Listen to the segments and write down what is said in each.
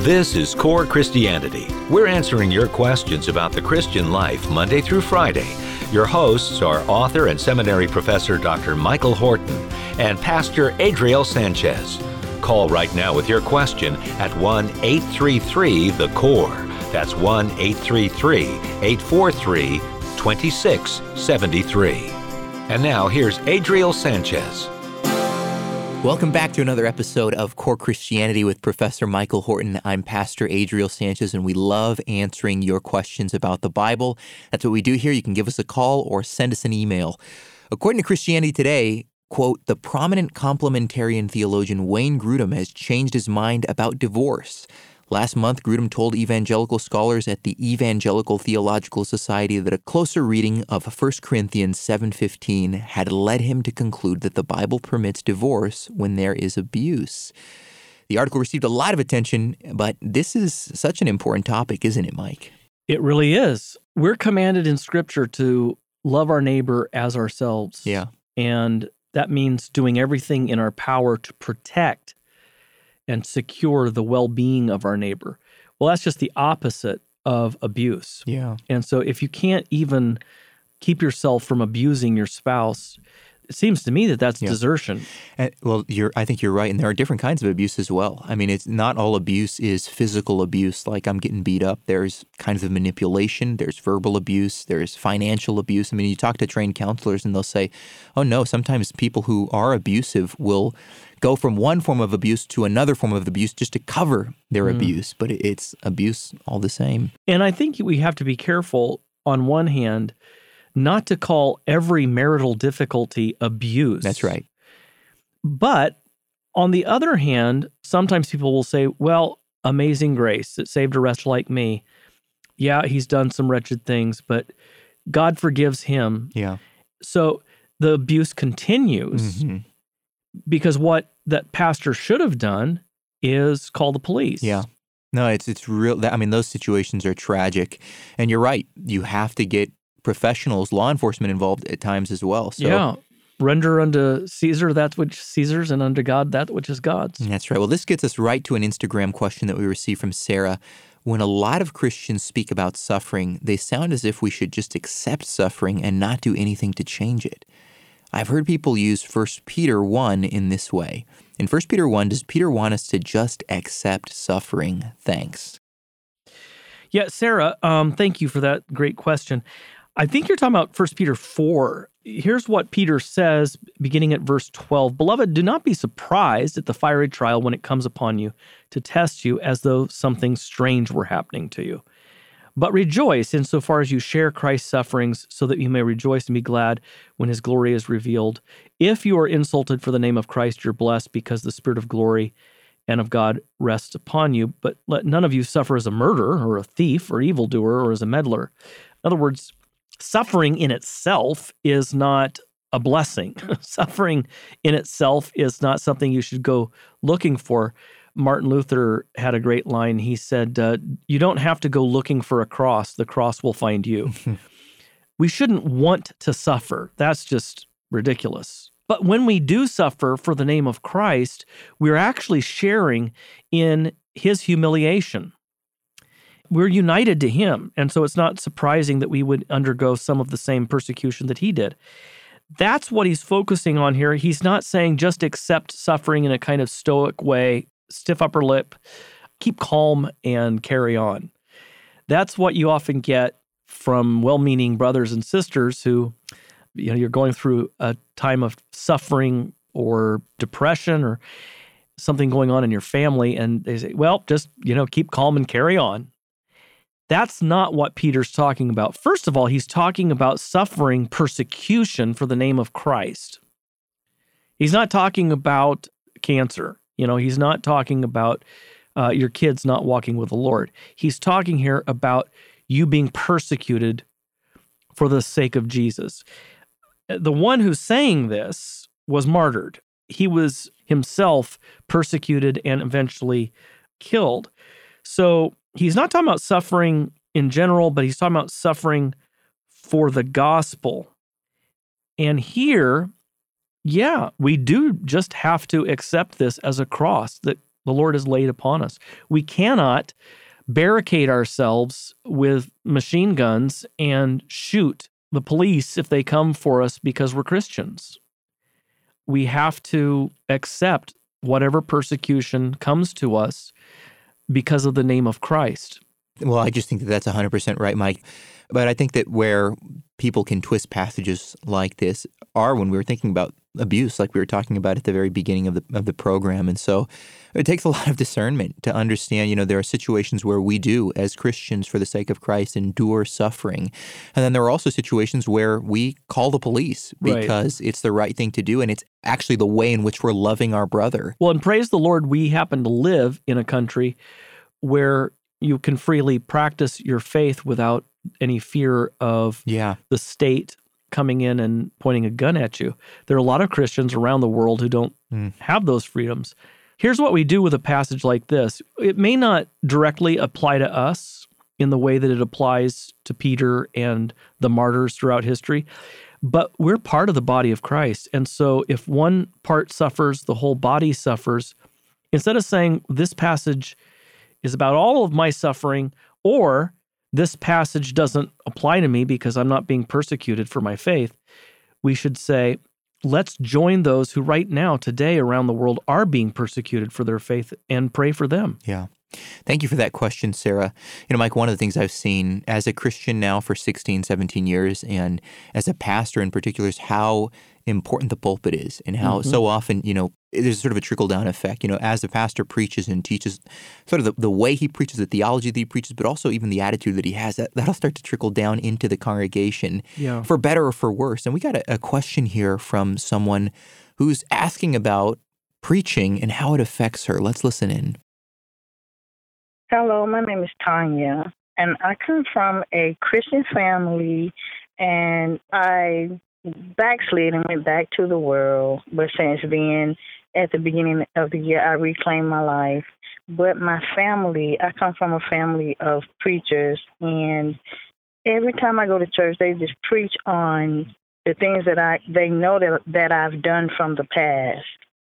This is Core Christianity. We're answering your questions about the Christian life Monday through Friday. Your hosts are author and seminary professor Dr. Michael Horton and Pastor Adriel Sanchez. Call right now with your question at 1-833-THE-CORE. That's 1-833-843-2673. And now here's Adriel Sanchez. Welcome back to another episode of Core Christianity with Professor Michael Horton. I'm Pastor Adriel Sanchez, and we love answering your questions about the Bible. That's what we do here. You can give us a call or send us an email. According to Christianity Today, quote, the prominent complementarian theologian Wayne Grudem has changed his mind about divorce. Last month, Grudem told evangelical scholars at the Evangelical Theological Society that a closer reading of 1 Corinthians 7:15 had led him to conclude that the Bible permits divorce when there is abuse. The article received a lot of attention, but this is such an important topic, isn't it, Mike? It really is. We're commanded in Scripture to love our neighbor as ourselves. Yeah. And that means doing everything in our power to protect and secure the well-being of our neighbor. Well, that's just the opposite of abuse. Yeah. And so if you can't even keep yourself from abusing your spouse, it seems to me that that's desertion. Well, I think you're right, and there are different kinds of abuse as well. I mean, it's not all abuse is physical abuse, like I'm getting beat up. There's kinds of manipulation, there's verbal abuse, there's financial abuse. I mean, you talk to trained counselors and they'll say, oh no, sometimes people who are abusive will go from one form of abuse to another form of abuse just to cover their abuse, but it's abuse all the same. And I think we have to be careful, on one hand, not to call every marital difficulty abuse. That's right. But on the other hand, sometimes people will say, well, amazing grace, it saved a wretch like me. Yeah, he's done some wretched things, but God forgives him. Yeah. So the abuse continues because what that pastor should have done is call the police. Yeah. No, it's real. I mean, those situations are tragic. And you're right. You have to get professionals, law enforcement involved at times as well. So, yeah. Render unto Caesar that which Caesar's, and unto God that which is God's. That's right. Well, this gets us right to an Instagram question that we received from Sarah. When a lot of Christians speak about suffering, they sound as if we should just accept suffering and not do anything to change it. I've heard people use 1 Peter 1 in this way. In 1 Peter 1, does Peter want us to just accept suffering? Thanks. Yeah, Sarah, thank you for that great question. I think you're talking about 1 Peter 4. Here's what Peter says, beginning at verse 12. Beloved, do not be surprised at the fiery trial when it comes upon you to test you as though something strange were happening to you. But rejoice insofar as you share Christ's sufferings, so that you may rejoice and be glad when his glory is revealed. If you are insulted for the name of Christ, you're blessed, because the Spirit of glory and of God rests upon you. But let none of you suffer as a murderer or a thief or evildoer or as a meddler. In other words, suffering in itself is not a blessing. Suffering in itself is not something you should go looking for. Martin Luther had a great line. He said, you don't have to go looking for a cross. The cross will find you. We shouldn't want to suffer. That's just ridiculous. But when we do suffer for the name of Christ, we're actually sharing in his humiliation. We're united to him, and so it's not surprising that we would undergo some of the same persecution that he did. That's what he's focusing on here. He's not saying just accept suffering in a kind of stoic way, stiff upper lip, keep calm, and carry on. That's what you often get from well-meaning brothers and sisters who, you're going through a time of suffering or depression or something going on in your family, and they say, well, just, keep calm and carry on. That's not what Peter's talking about. First of all, he's talking about suffering persecution for the name of Christ. He's not talking about cancer. He's not talking about your kids not walking with the Lord. He's talking here about you being persecuted for the sake of Jesus. The one who's saying this was martyred. He was himself persecuted and eventually killed. So he's not talking about suffering in general, but he's talking about suffering for the gospel. And here, we do just have to accept this as a cross, that the Lord has laid upon us. We cannot barricade ourselves with machine guns and shoot the police if they come for us because we're Christians. We have to accept whatever persecution comes to us because of the name of Christ. Well, I just think that that's 100% right, Mike. But I think that where people can twist passages like this are when we were thinking about abuse, like we were talking about at the very beginning of the program. And so it takes a lot of discernment to understand, there are situations where we do, as Christians, for the sake of Christ, endure suffering. And then there are also situations where we call the police because it's the right thing to do, and it's actually the way in which we're loving our brother. Well, and praise the Lord, we happen to live in a country where you can freely practice your faith without any fear of the state coming in and pointing a gun at you. There are a lot of Christians around the world who don't have those freedoms. Here's what we do with a passage like this. It may not directly apply to us in the way that it applies to Peter and the martyrs throughout history, but we're part of the body of Christ. And so if one part suffers, the whole body suffers. Instead of saying this passage is about all of my suffering, or this passage doesn't apply to me because I'm not being persecuted for my faith, we should say, let's join those who right now, today, around the world are being persecuted for their faith and pray for them. Yeah. Thank you for that question, Sarah. Mike, one of the things I've seen as a Christian now for 16, 17 years, and as a pastor in particular, is how important the pulpit is, and how so often, there's sort of a trickle-down effect. As the pastor preaches and teaches, sort of the way he preaches, the theology that he preaches, but also even the attitude that he has, that'll start to trickle down into the congregation, for better or for worse. And we got a question here from someone who's asking about preaching and how it affects her. Let's listen in. Hello, my name is Tanya, and I come from a Christian family, and I backslid and went back to the world. But since then, at the beginning of the year, I reclaimed my life. But my family, I come from a family of preachers, and every time I go to church, they just preach on the things that they know that I've done from the past.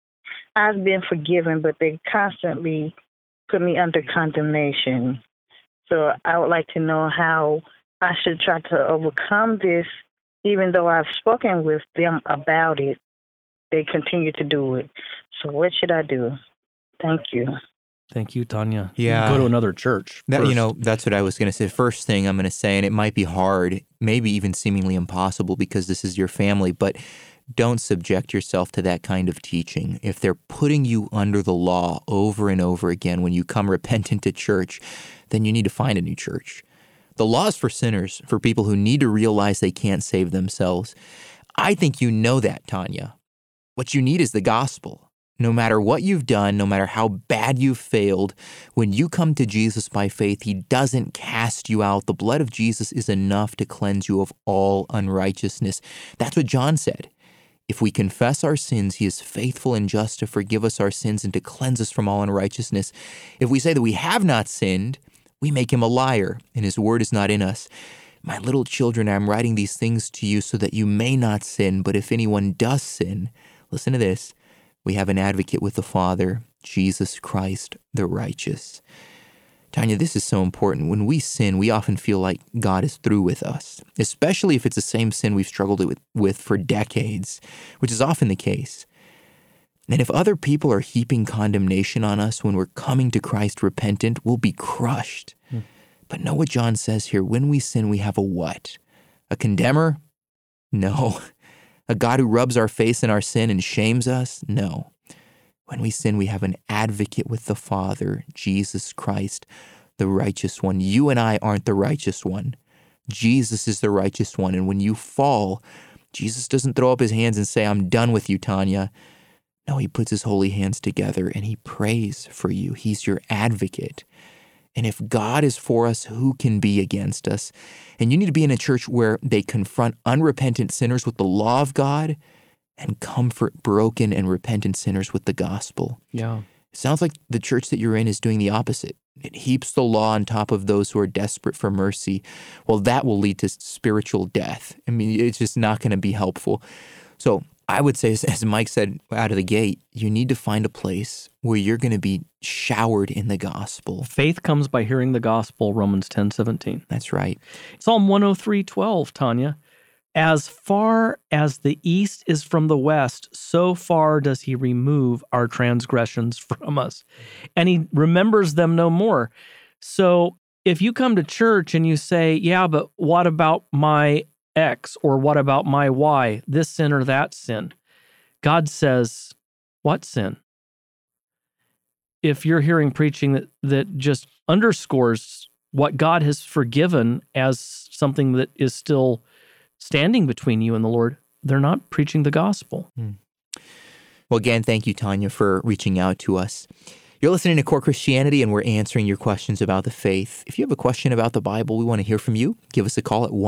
I've been forgiven, but they constantly put me under condemnation. So I would like to know how I should try to overcome this. Even though I've spoken with them about it, they continue to do it. So what should I do? Thank you. Thank you, Tanya. Yeah. Go to another church. That's what I was going to say. First thing I'm going to say, and it might be hard, maybe even seemingly impossible because this is your family, but don't subject yourself to that kind of teaching. If they're putting you under the law over and over again when you come repentant to church, then you need to find a new church. The law is for sinners, for people who need to realize they can't save themselves. I think you know that, Tanya. What you need is the gospel. No matter what you've done, no matter how bad you've failed, when you come to Jesus by faith, he doesn't cast you out. The blood of Jesus is enough to cleanse you of all unrighteousness. That's what John said. If we confess our sins, he is faithful and just to forgive us our sins and to cleanse us from all unrighteousness. If we say that we have not sinned, we make him a liar, and his word is not in us. My little children, I am writing these things to you so that you may not sin. But if anyone does sin, listen to this, we have an advocate with the Father, Jesus Christ, the righteous. Tanya, this is so important. When we sin, we often feel like God is through with us, especially if it's the same sin we've struggled with for decades, which is often the case. And if other people are heaping condemnation on us when we're coming to Christ repentant, we'll be crushed. But know what John says here. When we sin, we have a what? A condemner? No. A God who rubs our face in our sin and shames us? No. When we sin, we have an advocate with the Father, Jesus Christ, the righteous one. You and I aren't the righteous one. Jesus is the righteous one. And when you fall, Jesus doesn't throw up his hands and say, I'm done with you, Tanya. No, he puts his holy hands together and he prays for you. He's your advocate. And if God is for us, who can be against us? And you need to be in a church where they confront unrepentant sinners with the law of God and comfort broken and repentant sinners with the gospel. Yeah. It sounds like the church that you're in is doing the opposite. It heaps the law on top of those who are desperate for mercy. Well, that will lead to spiritual death. I mean, it's just not going to be helpful. So I would say, as Mike said out of the gate, you need to find a place where you're going to be showered in the gospel. Faith comes by hearing the gospel, Romans 10:17. That's right. Psalm 103:12, Tanya. As far as the east is from the west, so far does he remove our transgressions from us. And he remembers them no more. So if you come to church and you say, yeah, but what about my X, or what about my Y, this sin or that sin? God says, what sin? If you're hearing preaching that just underscores what God has forgiven as something that is still standing between you and the Lord, they're not preaching the gospel. Well, again, thank you, Tanya, for reaching out to us. You're listening to Core Christianity, and we're answering your questions about the faith. If you have a question about the Bible, we want to hear from you. Give us a call at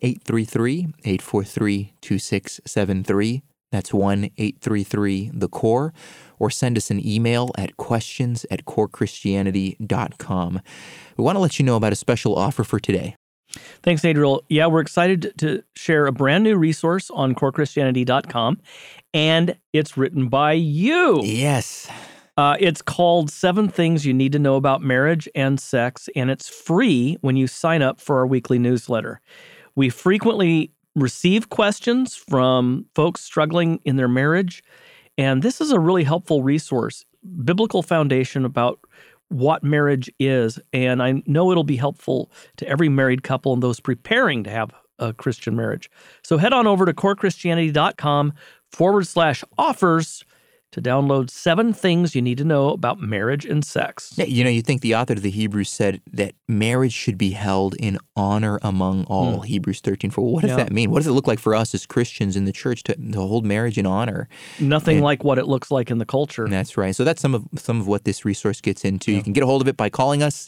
1-833-843-2673. That's 1-833-THE-CORE. Or send us an email at questions@corechristianity.com. We want to let you know about a special offer for today. Thanks, Adriel. Yeah, we're excited to share a brand new resource on corechristianity.com, and it's written by you. Yes. It's called 7 Things You Need to Know About Marriage and Sex, and it's free when you sign up for our weekly newsletter. We frequently receive questions from folks struggling in their marriage, and this is a really helpful resource, biblical foundation about what marriage is, and I know it'll be helpful to every married couple and those preparing to have a Christian marriage. So head on over to corechristianity.com/offers to download 7 things you need to know about marriage and sex. Yeah, you think the author of the Hebrews said that marriage should be held in honor among all, Hebrews 13:4. What does that mean? What does it look like for us as Christians in the church to hold marriage in honor? Nothing like what it looks like in the culture. That's right. So that's some of what this resource gets into. You can get a hold of it by calling us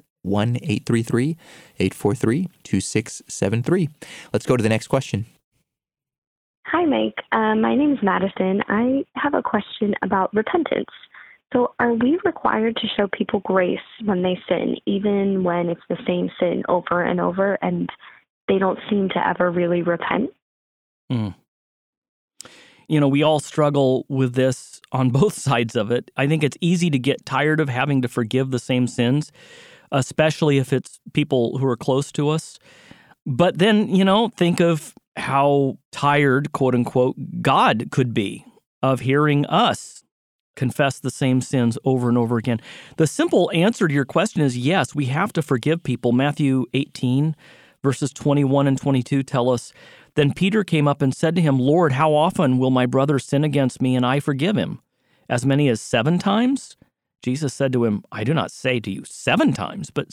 1-833-843-2673. Let's go to the next question. Hi, Mike. My name is Madison. I have a question about repentance. So are we required to show people grace when they sin, even when it's the same sin over and over and they don't seem to ever really repent? We all struggle with this on both sides of it. I think it's easy to get tired of having to forgive the same sins, especially if it's people who are close to us. But then, think of how tired, quote unquote, God could be of hearing us confess the same sins over and over again. The simple answer to your question is yes, we have to forgive people. Matthew 18, verses 21 and 22 tell us, "Then Peter came up and said to him, 'Lord, how often will my brother sin against me and I forgive him? As many as 7 times?' Jesus said to him, 'I do not say to you 7 times, but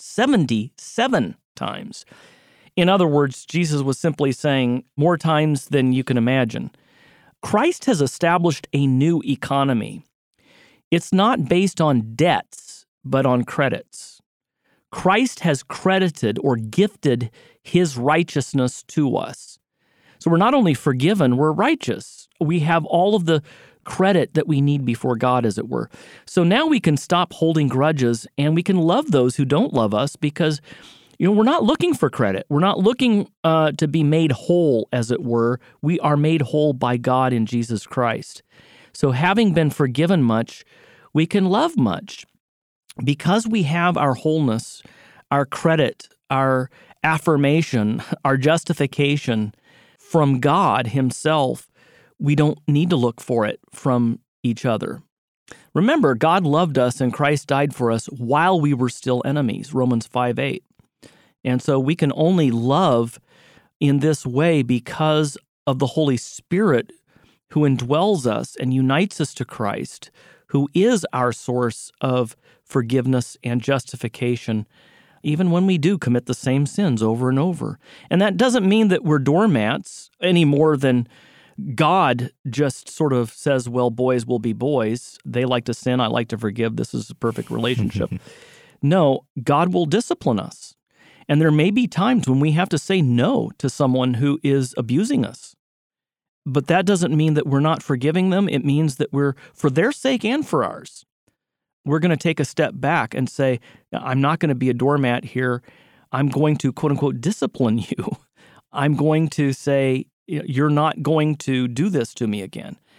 77 times.'" In other words, Jesus was simply saying more times than you can imagine. Christ has established a new economy. It's not based on debts, but on credits. Christ has credited or gifted his righteousness to us. So we're not only forgiven, we're righteous. We have all of the credit that we need before God, as it were. So now we can stop holding grudges and we can love those who don't love us because we're not looking for credit. We're not looking to be made whole, as it were. We are made whole by God in Jesus Christ. So having been forgiven much, we can love much. Because we have our wholeness, our credit, our affirmation, our justification from God himself, we don't need to look for it from each other. Remember, God loved us and Christ died for us while we were still enemies, Romans 5:8. And so we can only love in this way because of the Holy Spirit who indwells us and unites us to Christ, who is our source of forgiveness and justification, even when we do commit the same sins over and over. And that doesn't mean that we're doormats any more than God just sort of says, well, boys will be boys. They like to sin. I like to forgive. This is a perfect relationship. No, God will discipline us. And there may be times when we have to say no to someone who is abusing us. But that doesn't mean that we're not forgiving them. It means that we're, for their sake and for ours, we're going to take a step back and say, I'm not going to be a doormat here. I'm going to, quote unquote, discipline you. I'm going to say, you're not going to do this to me again.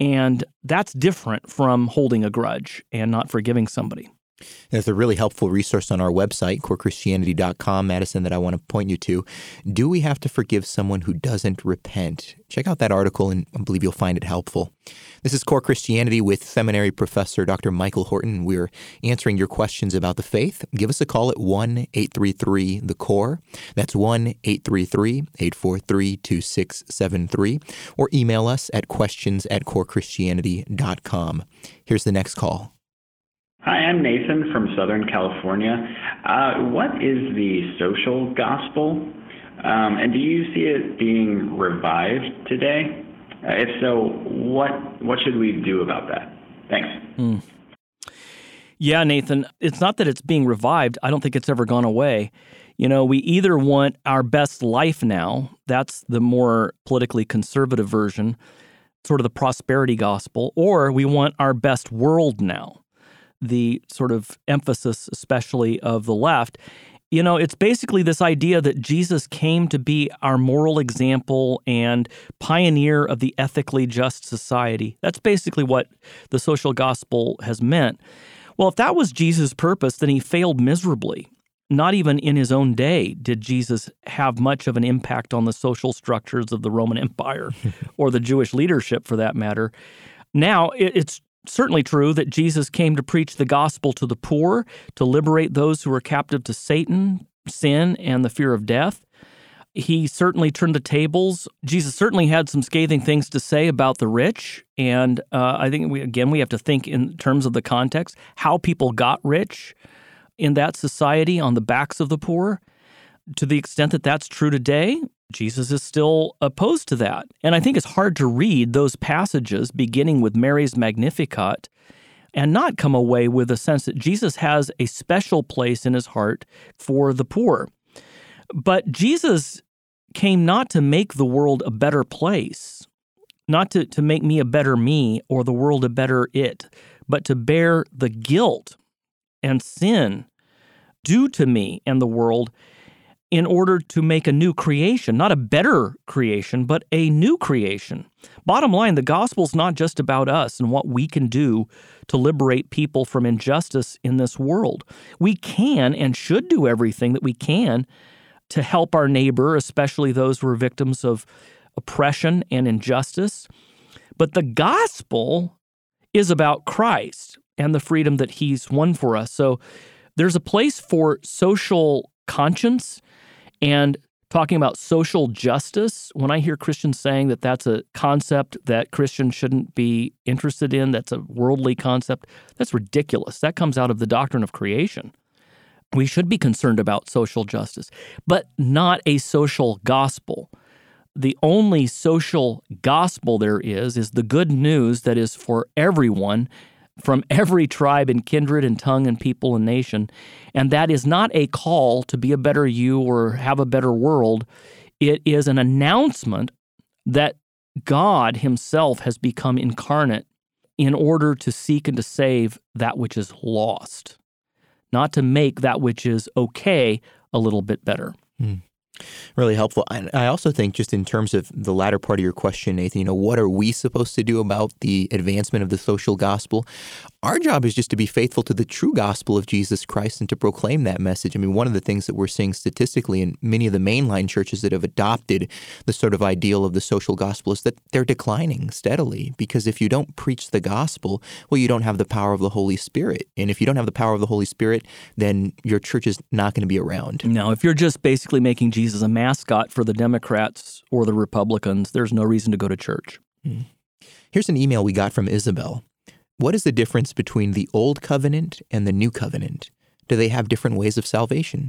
And that's different from holding a grudge and not forgiving somebody. There's a really helpful resource on our website, corechristianity.com, Madison, that I want to point you to. Do we have to forgive someone who doesn't repent? Check out that article, and I believe you'll find it helpful. This is Core Christianity with seminary professor Dr. Michael Horton. We're answering your questions about the faith. Give us a call at 1-833-THE-CORE. That's 1-833-843-2673. Or email us at questions@corechristianity.com. Here's the next call. Hi, I'm Nathan from Southern California. What is the social gospel? And do you see it being revived today? If so, what should we do about that? Thanks. Yeah, Nathan, it's not that it's being revived. I don't think it's ever gone away. You know, we either want our best life now, that's the more politically conservative version, sort of the prosperity gospel, or we want our best world now, the sort of emphasis especially of the left. You know, it's basically this idea that Jesus came to be our moral example and pioneer of the ethically just society. That's basically what the social gospel has meant. Well, if that was Jesus' purpose, then he failed miserably. Not even in his own day did Jesus have much of an impact on the social structures of the Roman Empire or the Jewish leadership for that matter. Now, it's certainly true that Jesus came to preach the gospel to the poor, to liberate those who were captive to Satan, sin, and the fear of death. He certainly turned the tables. Jesus certainly had some scathing things to say about the rich, and I think, we have to think in terms of the context, how people got rich in that society on the backs of the poor. To the extent that that's true today, Jesus is still opposed to that. And I think it's hard to read those passages beginning with Mary's Magnificat and not come away with a sense that Jesus has a special place in his heart for the poor. But Jesus came not to make the world a better place, not to make me a better me or the world a better it, but to bear the guilt and sin due to me and the world in order to make a new creation, not a better creation, but a new creation. Bottom line, the gospel's not just about us and what we can do to liberate people from injustice in this world. We can and should do everything that we can to help our neighbor, especially those who are victims of oppression and injustice. But the gospel is about Christ and the freedom that he's won for us. So there's a place for social conscience and talking about social justice. When I hear Christians saying that that's a concept that Christians shouldn't be interested in, that's a worldly concept, that's ridiculous. That comes out of the doctrine of creation. We should be concerned about social justice, but not a social gospel. The only social gospel there is the good news that is for everyone, from every tribe and kindred and tongue and people and nation. And that is not a call to be a better you or have a better world. It is an announcement that God himself has become incarnate in order to seek and to save that which is lost, not to make that which is okay a little bit better. Really helpful. And I also think just in terms of the latter part of your question, Nathan, what are we supposed to do about the advancement of the social gospel? Our job is just to be faithful to the true gospel of Jesus Christ and to proclaim that message. I mean, one of the things that we're seeing statistically in many of the mainline churches that have adopted the sort of ideal of the social gospel is that they're declining steadily, because if you don't preach the gospel, well, you don't have the power of the Holy Spirit. And if you don't have the power of the Holy Spirit, then your church is not going to be around. No, if you're just basically making Jesus a mascot for the Democrats or the Republicans, there's no reason to go to church. Here's an email we got from Isabel. What is the difference between the Old Covenant and the New Covenant? Do they have different ways of salvation?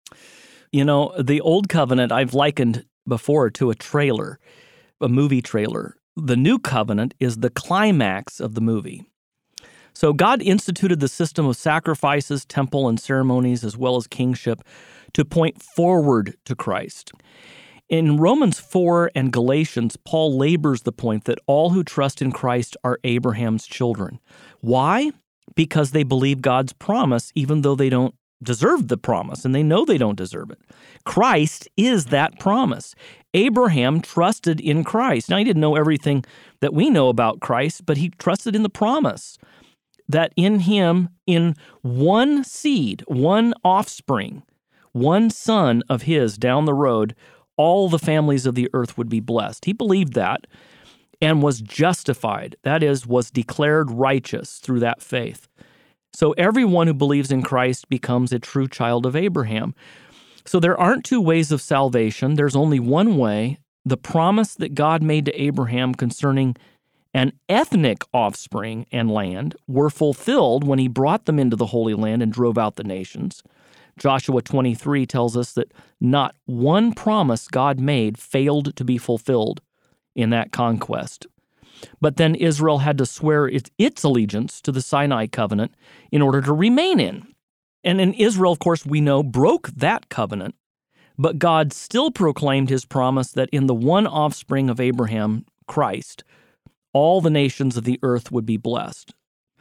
The Old Covenant I've likened before to a trailer, a movie trailer. The New Covenant is the climax of the movie. So God instituted the system of sacrifices, temple, and ceremonies, as well as kingship, to point forward to Christ. In Romans 4 and Galatians, Paul labors the point that all who trust in Christ are Abraham's children. Why? Because they believe God's promise, even though they don't deserve the promise, and they know they don't deserve it. Christ is that promise. Abraham trusted in Christ. Now, he didn't know everything that we know about Christ, but he trusted in the promise that in him, in one seed, one offspring, one son of his down the road, all the families of the earth would be blessed. He believed that and was justified. That is, was declared righteous through that faith. So everyone who believes in Christ becomes a true child of Abraham. So there aren't two ways of salvation. There's only one way. The promise that God made to Abraham concerning an ethnic offspring and land were fulfilled when he brought them into the Holy Land and drove out the nations. Joshua 23 tells us that not one promise God made failed to be fulfilled in that conquest. But then Israel had to swear its allegiance to the Sinai covenant in order to remain in. And in Israel, of course, we know, broke that covenant. But God still proclaimed his promise that in the one offspring of Abraham, Christ, all the nations of the earth would be blessed.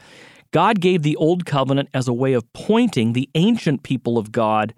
God gave the old covenant as a way of pointing the ancient people of God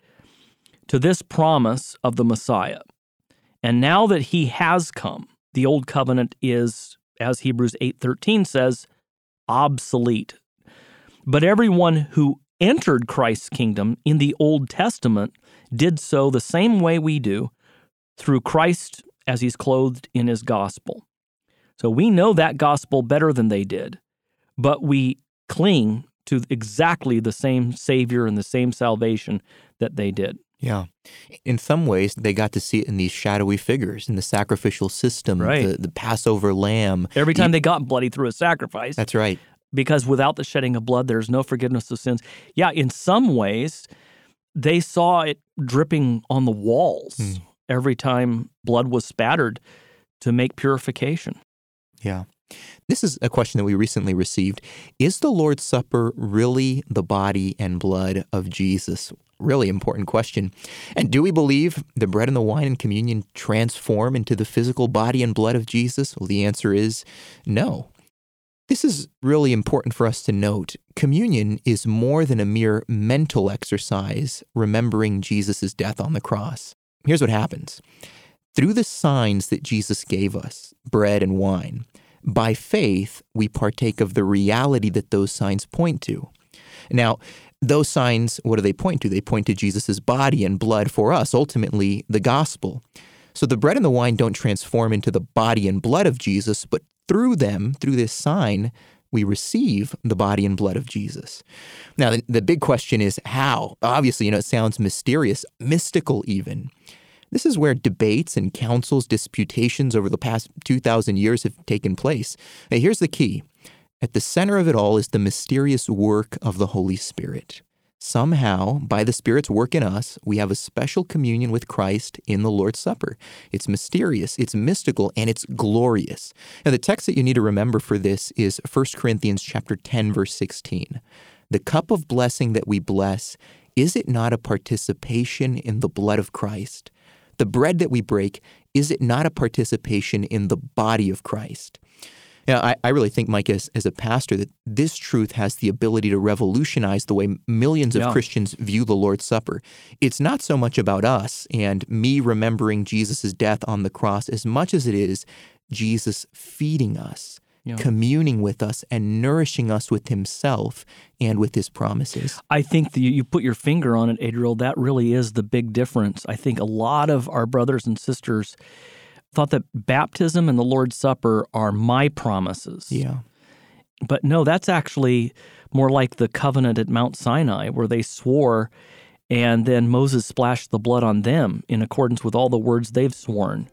to this promise of the Messiah. And now that he has come, the old covenant is, as Hebrews 8:13 says, obsolete. But everyone who entered Christ's kingdom in the Old Testament did so the same way we do, through Christ as he's clothed in his gospel. So we know that gospel better than they did, but we cling to exactly the same Savior and the same salvation that they did. Yeah. In some ways, they got to see it in these shadowy figures, in the sacrificial system, right. the Passover lamb. Every time they got bloody through a sacrifice. That's right. Because without the shedding of blood, there's no forgiveness of sins. Yeah, in some ways, they saw it dripping on the walls every time blood was spattered to make purification. Yeah. This is a question that we recently received. Is the Lord's Supper really the body and blood of Jesus? Really important question. And do we believe the bread and the wine in communion transform into the physical body and blood of Jesus? Well, the answer is no. This is really important for us to note. Communion is more than a mere mental exercise remembering Jesus' death on the cross. Here's what happens. Through the signs that Jesus gave us, bread and wine, by faith, we partake of the reality that those signs point to. Now, those signs, what do they point to? They point to Jesus' body and blood for us, ultimately the gospel. So the bread and the wine don't transform into the body and blood of Jesus, but through them, through this sign, we receive the body and blood of Jesus. Now, the big question is how? Obviously, it sounds mysterious, mystical even. This is where debates and councils, disputations over the past 2,000 years have taken place. Now, here's the key. At the center of it all is the mysterious work of the Holy Spirit. Somehow, by the Spirit's work in us, we have a special communion with Christ in the Lord's Supper. It's mysterious, it's mystical, and it's glorious. Now, the text that you need to remember for this is 1 Corinthians chapter 10, verse 16. The cup of blessing that we bless, is it not a participation in the blood of Christ? The bread that we break, is it not a participation in the body of Christ? Now, I really think, Mike, as a pastor, that this truth has the ability to revolutionize the way millions of Christians view the Lord's Supper. It's not so much about us and me remembering Jesus' death on the cross as much as it is Jesus feeding us, communing with us, and nourishing us with himself and with his promises. I think that you put your finger on it, Adriel. That really is the big difference. I think a lot of our brothers and sisters thought that baptism and the Lord's Supper are my promises. Yeah. But no, that's actually more like the covenant at Mount Sinai, where they swore and then Moses splashed the blood on them in accordance with all the words they've sworn.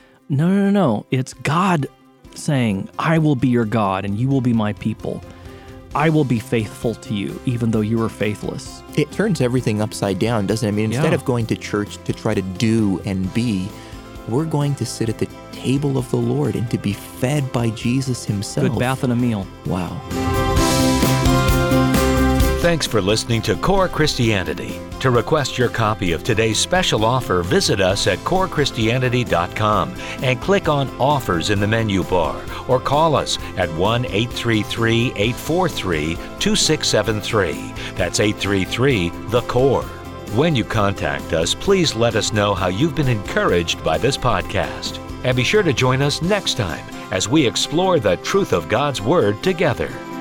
No. It's God saying, I will be your God and you will be my people. I will be faithful to you, even though you are faithless. It turns everything upside down, doesn't it? I mean, instead of going to church to try to do and be, we're going to sit at the table of the Lord and to be fed by Jesus himself. Good bath and a meal. Wow. Thanks for listening to Core Christianity. To request your copy of today's special offer, visit us at corechristianity.com and click on Offers in the menu bar, or call us at 1-833-843-2673. That's 833-THE-CORE. When you contact us, please let us know how you've been encouraged by this podcast. And be sure to join us next time as we explore the truth of God's Word together.